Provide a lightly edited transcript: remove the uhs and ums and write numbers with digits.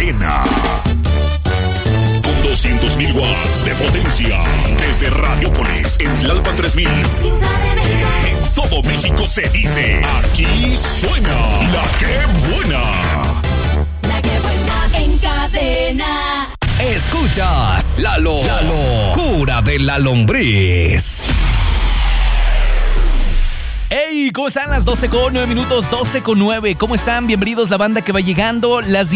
cadena. Con 200.000 watts de potencia. Desde Radiopolis, en Tlalpan 3000. En todo México se dice, aquí suena La Que Buena. La Que Buena en cadena. Escuchas la locura de la lombriz. Hey, ¿cómo están? Las 12:09, 12:09. ¿Cómo están? Bienvenidos la banda que va llegando. Las